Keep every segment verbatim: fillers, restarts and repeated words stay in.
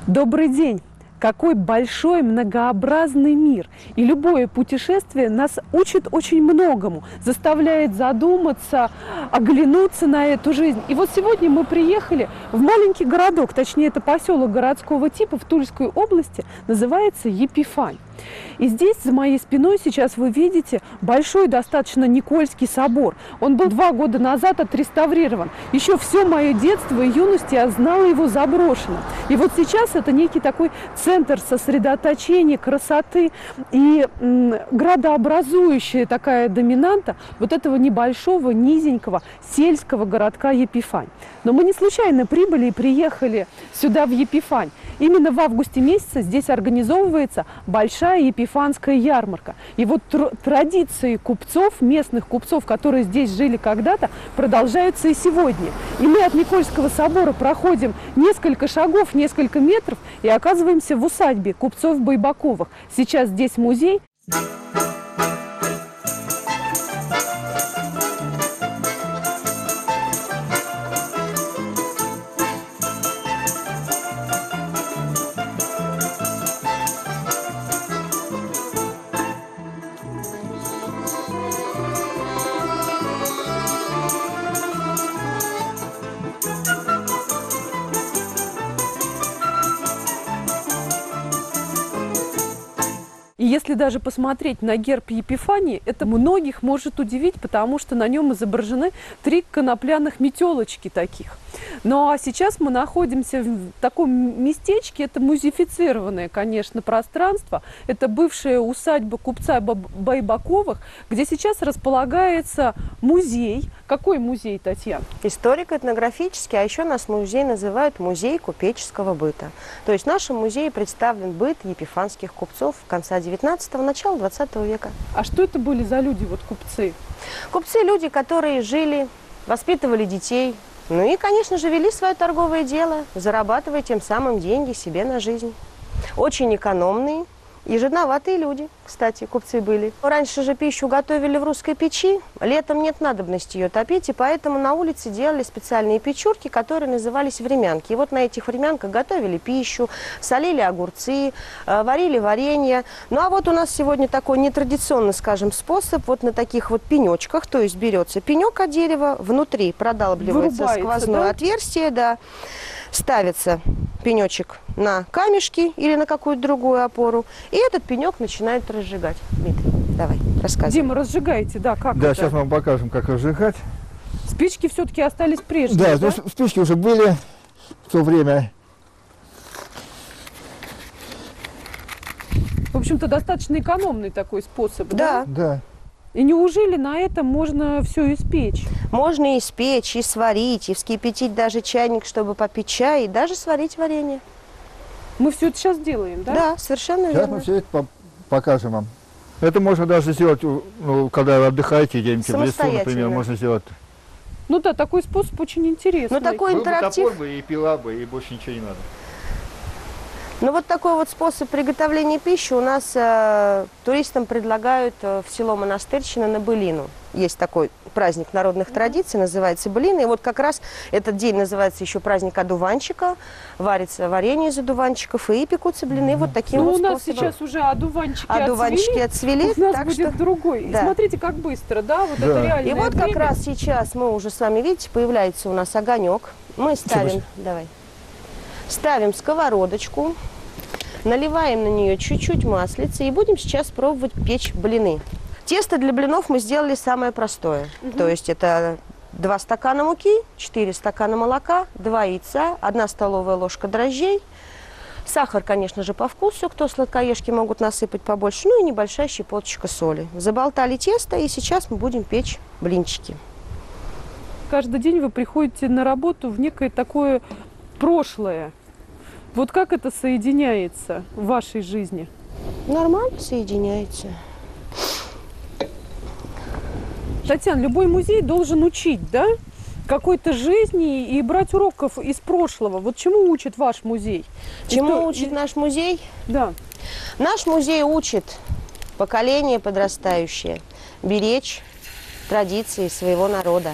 Добрый день! Какой большой, многообразный мир. И любое путешествие нас учит очень многому, заставляет задуматься, оглянуться на эту жизнь. И вот сегодня мы приехали в маленький городок, точнее это поселок городского типа в Тульской области, называется Епифань. И здесь за моей спиной сейчас вы видите большой достаточно Никольский собор. Он был два года назад отреставрирован. Еще все мое детство и юность я знала его заброшенным. И вот сейчас это некий такой центр сосредоточения красоты и м, градообразующая такая доминанта вот этого небольшого, низенького сельского городка Епифань. Но мы не случайно прибыли и приехали сюда, в Епифань. Именно в августе месяце здесь организовывается большая епифанская ярмарка. И вот тр традиции купцов, местных купцов, которые здесь жили когда-то, продолжаются и сегодня. И мы от Никольского собора проходим несколько шагов, несколько метров и оказываемся в усадьбе купцов Байбаковых. Сейчас здесь музей. И если даже посмотреть на герб Епифании, это многих может удивить, потому что на нем изображены три конопляных метелочки таких. Ну а сейчас мы находимся в таком местечке, это музеифицированное, конечно, пространство. Это бывшая усадьба купца Байбаковых, где сейчас располагается музей. Какой музей, Татьяна? Историко-этнографический, а еще нас музей называют музей купеческого быта. То есть в нашем музее представлен быт епифанских купцов конца девятнадцатого, начала двадцатого века. А что это были за люди, вот купцы? Купцы – люди, которые жили, воспитывали детей, ну и, конечно же, вели свое торговое дело, зарабатывая тем самым деньги себе на жизнь. Очень экономные и жадноватые люди, кстати, купцы были. Раньше же пищу готовили в русской печи, летом нет надобности ее топить, и поэтому на улице делали специальные печурки, которые назывались времянки. И вот на этих времянках готовили пищу, солили огурцы, варили варенье. Ну а вот у нас сегодня такой нетрадиционный, скажем, способ, вот на таких вот пенечках, то есть берется пенек от дерева, внутри продалбливается сквозное, да, отверстие, да, ставится пенечек на камешки или на какую-то другую опору, и этот пенек начинает разжигать. Дмитрий, давай, рассказывай. Дима, разжигаете, да, как Да, это? сейчас мы вам покажем, как разжигать. Спички все-таки остались прежние, Да, да? спички уже были в то время. В общем-то, достаточно экономный такой способ, да? Да. Да. И неужели на этом можно все испечь? Можно и испечь, и сварить, и вскипятить даже чайник, чтобы попить чай, и даже сварить варенье. Мы все это сейчас делаем, да? Да, совершенно Сейчас верно. мы все это по покажем вам. Это можно даже сделать, ну, когда вы отдыхаете где-нибудь в лесу, например, можно сделать. Ну да, такой способ очень интересный. Ну, такой Был бы интерактив. топор бы и пила бы, и больше ничего не надо. Ну, вот такой вот способ приготовления пищи у нас э, туристам предлагают э, в село Монастырщина на Былину. Есть такой праздник народных традиций, называется Былина. И вот как раз этот день называется еще праздник одуванчика. Варится варенье из одуванчиков и пекутся блины вот таким Ну, вот у нас способом. сейчас уже одуванчики, Одуванчики отцвели, отцвели, у нас так будет что... другой. И Да. смотрите, как быстро, да, вот Да. это реальное И вот как время. раз сейчас мы уже с вами, видите, появляется у нас огонек. Мы ставим, давай, ставим сковородочку, наливаем на нее чуть-чуть маслица и будем сейчас пробовать печь блины. Тесто для блинов мы сделали самое простое. Угу. То есть это два стакана муки, четыре стакана молока, два яйца, одна столовая ложка дрожжей, сахар, конечно же, по вкусу, кто сладкоежки могут насыпать побольше, ну и небольшая щепоточка соли. Заболтали тесто, и сейчас мы будем печь блинчики. Каждый день вы приходите на работу в некое такое прошлое. Вот как это соединяется в вашей жизни? Нормально соединяется. Татьяна, любой музей должен учить, да, какой-то жизни и брать уроков из прошлого. Вот чему учит ваш музей? Чему что... учит наш музей? Да. Наш музей учит поколение подрастающее беречь традиции своего народа.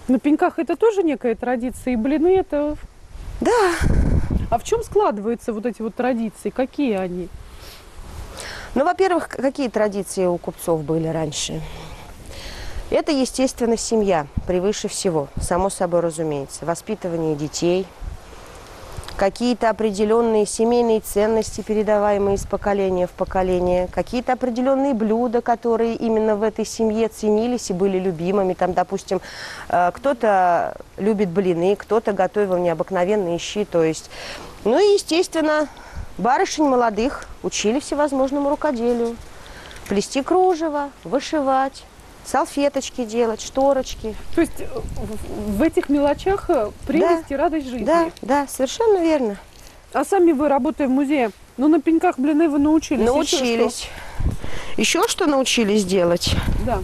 На пеньках это тоже некая традиция, и блины это... Да. А в чем складываются вот эти вот традиции? Какие они? Ну, во-первых, какие традиции у купцов были раньше? Это, естественно, семья, превыше всего, само собой разумеется. Воспитывание детей, какие-то определенные семейные ценности, передаваемые из поколения в поколение, какие-то определенные блюда, которые именно в этой семье ценились и были любимыми. Там, допустим, кто-то любит блины, кто-то готовил необыкновенные щи. То есть, ну и, естественно, барышень молодых учили всевозможному рукоделию. Плести кружево, вышивать, салфеточки делать, шторочки. То есть в этих мелочах прелесть да, и радость жизни. Да, да, совершенно верно. А сами вы, работая в музее, ну на пеньках блины вы научились? Научились. Еще что, Еще что научились делать? Да.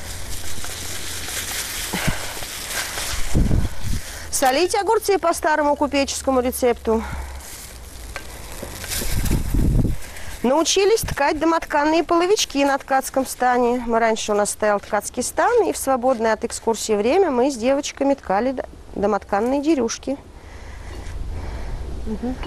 Солить огурцы по старому купеческому рецепту. Научились ткать домотканные половички на ткацком стане. Мы раньше у нас стоял ткацкий стан, и в свободное от экскурсии время мы с девочками ткали домотканные дерюшки. Угу.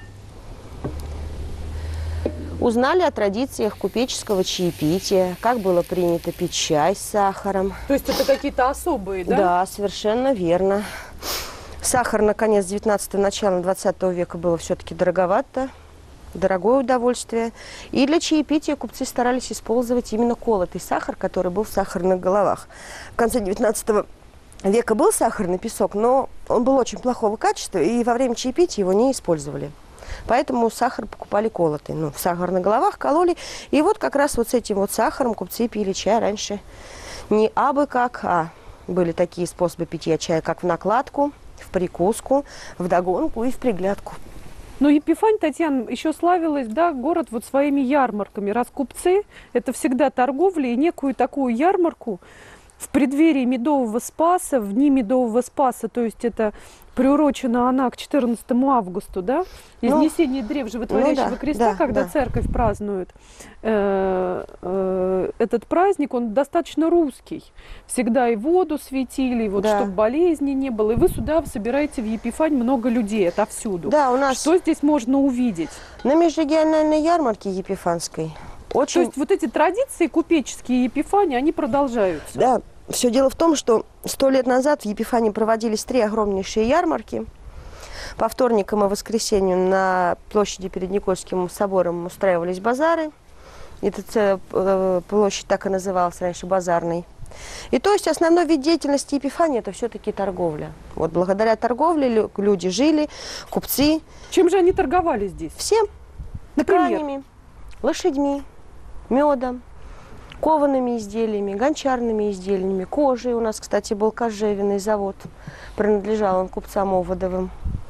Узнали о традициях купеческого чаепития, как было принято пить чай с сахаром. То есть это какие-то особые, да? Да, совершенно верно. Сахар на конец девятнадцатого, начало двадцатого века было все-таки дороговато. Дорогое удовольствие. И для чаепития купцы старались использовать именно колотый сахар, который был в сахарных головах. В конце девятнадцатого века был сахарный песок, но он был очень плохого качества, и во время чаепития его не использовали. Поэтому сахар покупали колотый. Ну, в сахарных головах кололи. И вот как раз вот с этим вот сахаром купцы пили чай раньше не абы как, а были такие способы питья чая, как в накладку, в прикуску, в догонку и в приглядку. Но Епифань, Татьяна, еще славилась, да, город вот своими ярмарками. Раз купцы, это всегда торговля, и некую такую ярмарку в преддверии Медового Спаса, в дни Медового Спаса, то есть это приурочена она к четырнадцатому августу, да, изнесение ну, древ животворящего ну, да, креста, да, когда да. церковь празднует э, э, этот праздник, он достаточно русский. Всегда и воду светили, и вот да. чтобы болезней не было. И вы сюда собираете в Епифань много людей отовсюду. Да, у нас... Что здесь можно увидеть? На межрегиональной ярмарке епифанской. Очень... То есть вот эти традиции купеческие Епифани, они продолжаются? Да. Все дело в том, что сто лет назад в Епифании проводились три огромнейшие ярмарки. По вторникам и воскресенью на площади перед Никольским собором устраивались базары. Эта площадь так и называлась раньше базарной. И то есть основной вид деятельности Епифании – это все-таки торговля. Вот благодаря торговле люди жили, купцы. Чем же они торговали здесь? Всем. Например? Тканями, лошадьми, медом, коваными изделиями, гончарными изделиями, кожей. У нас, кстати, был кожевенный завод. Принадлежал он купцам Оводовым.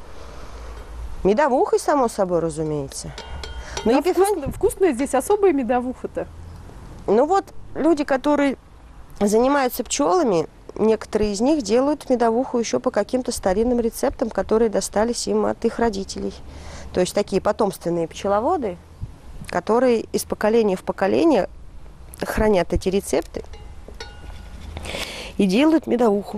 Медовухой, само собой, разумеется. Но да, Епифань... вкусно, вкусная здесь особая медовуха-то. Ну вот, люди, которые занимаются пчелами, некоторые из них делают медовуху еще по каким-то старинным рецептам, которые достались им от их родителей. То есть такие потомственные пчеловоды, которые из поколения в поколение хранят эти рецепты и делают медовуху.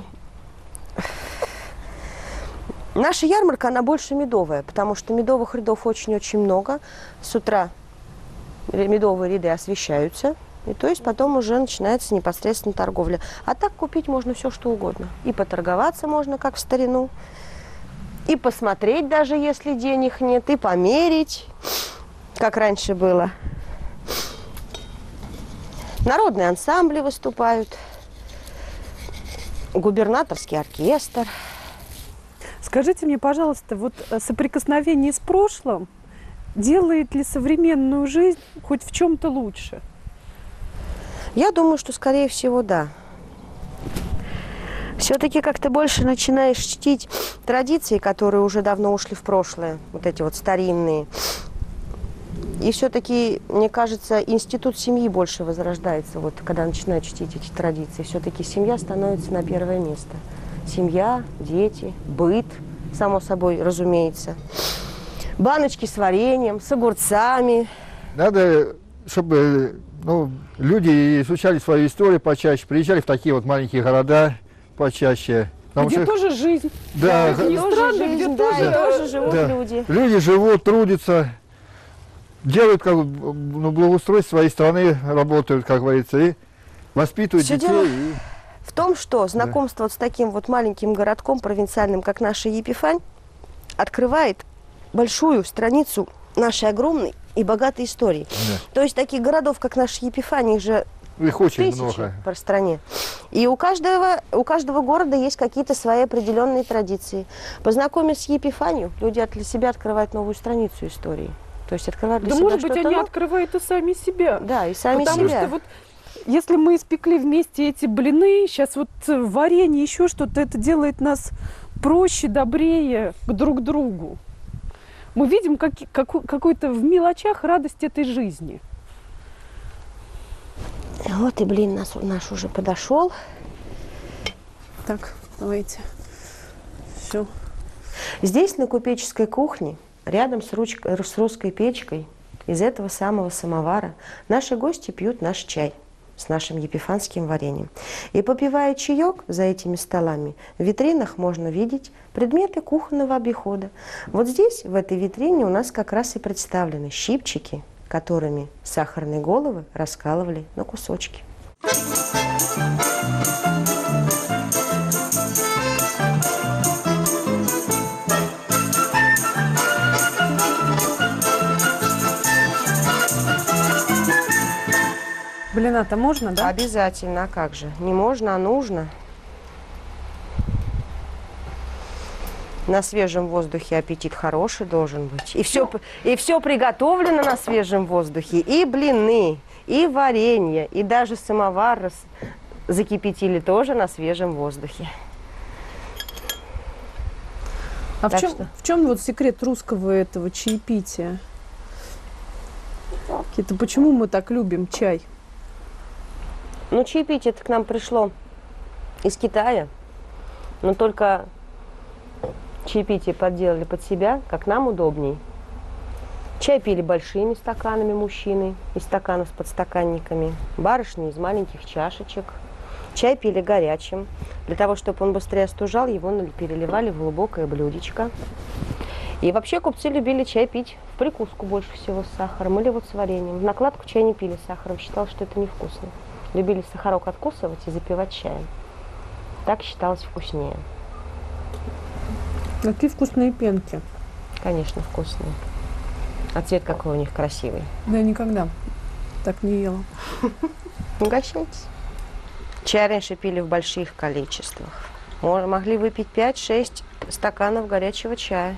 Наша ярмарка, она больше медовая, потому что медовых рядов очень-очень много. С утра медовые ряды освещаются, и то есть потом уже начинается непосредственно торговля. А так купить можно все, что угодно. И поторговаться можно, как в старину, и посмотреть, даже если денег нет, и померить, как раньше было. Народные ансамбли выступают, губернаторский оркестр. Скажите мне, пожалуйста, вот соприкосновение с прошлым делает ли современную жизнь хоть в чем-то лучше? Я думаю, что, скорее всего, да. Все-таки как-то больше начинаешь чтить традиции, которые уже давно ушли в прошлое, вот эти вот старинные. И все-таки, мне кажется, институт семьи больше возрождается, вот, когда начинают чтить эти традиции. Все-таки семья становится на первое место. Семья, дети, быт, само собой, разумеется. Баночки с вареньем, с огурцами. Надо, чтобы ну, люди изучали свою историю почаще, приезжали в такие вот маленькие города почаще, Потому где что- тоже жизнь. Да, Как ни Тоже странно, жизнь, где да, тоже... и тоже живут да. люди. Люди живут, трудятся, делают как бы, ну, благоустройство своей страны, работают, как говорится, и воспитывают Всё детей. дело и- В том, что знакомство вот с таким вот маленьким городком провинциальным, как наша Епифань, открывает большую страницу нашей огромной и богатой истории. Да. То есть таких городов, как наша Епифань, их же Их очень тысячи много. по стране. И у каждого, у каждого города есть какие-то свои определенные традиции. Познакомясь с Епифанью, люди для себя открывают новую страницу истории. То есть открывают для Да, себя может быть, что-то они новое. открывают и сами себя. Да, и сами Потому себя. что вот если мы испекли вместе эти блины, сейчас вот э, варенье, еще что-то, это делает нас проще, добрее к друг другу. Мы видим как, каку- какую-то в мелочах радость этой жизни. Вот и блин наш, наш уже подошел. Так, давайте. Все. Здесь, на купеческой кухне, рядом с, руч... с русской печкой, из этого самого самовара, наши гости пьют наш чай с нашим епифанским вареньем. И попивая чаек за этими столами, в витринах можно видеть предметы кухонного обихода. Вот здесь, в этой витрине, у нас как раз и представлены щипчики, которыми сахарные головы раскалывали на кусочки. Блина-то можно, да? Обязательно, а как же? Не можно, а нужно. На свежем воздухе аппетит хороший должен быть. И все, и все приготовлено на свежем воздухе. И блины, и варенье, и даже самовар рас- закипятили тоже на свежем воздухе. А в Так чем, что? в чем вот секрет русского этого чаепития? Это почему мы так любим чай? Ну, чаепитие это к нам пришло из Китая, но только чаепитие подделали под себя, как нам удобней. Чай пили большими стаканами мужчины, из стаканов с подстаканниками, барышни из маленьких чашечек. Чай пили горячим. Для того, чтобы он быстрее остужал, его переливали в глубокое блюдечко. И вообще купцы любили чай пить в прикуску больше всего с сахаром или вот с вареньем. В накладку чай не пили с сахаром, считал, что это невкусно. Любили сахарок откусывать и запивать чаем. Так считалось вкуснее. Какие вкусные пенки. Конечно, вкусные. А цвет какой у них красивый. Да, я никогда так не ела. Угощайтесь. Чай раньше пили в больших количествах. Мо- Могли выпить пять-шесть стаканов горячего чая.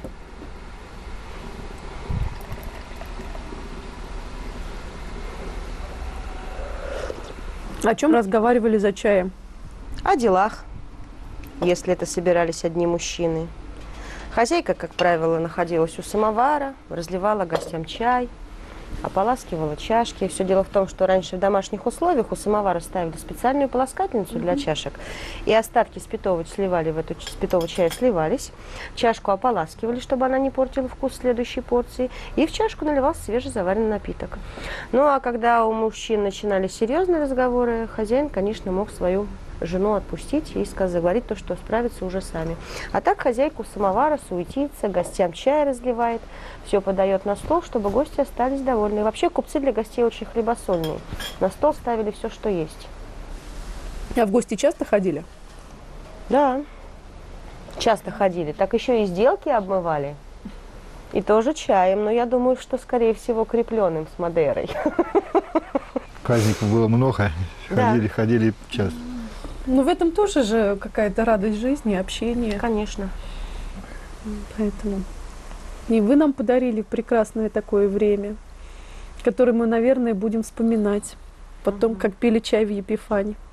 О чем разговаривали за чаем? О делах, если это собирались одни мужчины. Хозяйка, как правило, находилась у самовара, разливала гостям чай, ополаскивала чашки. Все дело в том, что раньше в домашних условиях у самовара ставили специальную полоскательницу для чашек, и остатки спитого сливали в эту ч- спитого чая сливались, чашку ополаскивали, чтобы она не портила вкус следующей порции, и в чашку наливался свежезаваренный напиток. Ну а когда у мужчин начинали серьезные разговоры, хозяин, конечно, мог свою жену отпустить и сказать, заговорить то, что справятся уже сами. А так хозяйку самовара суетится, гостям чай разливает, все подает на стол, чтобы гости остались довольны. И вообще купцы для гостей очень хлебосольные. На стол ставили все, что есть. А в гости часто ходили? Да, часто ходили. Так еще и сделки обмывали. И тоже чаем, но я думаю, что, скорее всего, крепленым с Мадерой. Праздников было много, Да. ходили, ходили часто. Но в этом тоже же какая-то радость жизни, общение. Конечно. Поэтому. И вы нам подарили прекрасное такое время, которое мы, наверное, будем вспоминать потом, как пили чай в Епифане.